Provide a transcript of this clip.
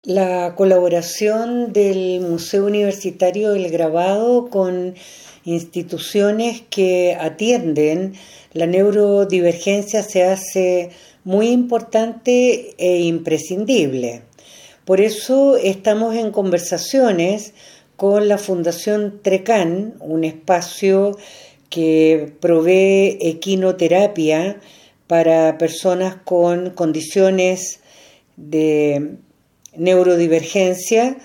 La colaboración del Museo Universitario del Grabado con instituciones que atienden la neurodivergencia se hace muy importante e imprescindible. Por eso estamos en conversaciones con la Fundación Trecán, un espacio que provee equinoterapia para personas con condiciones de neurodivergencia,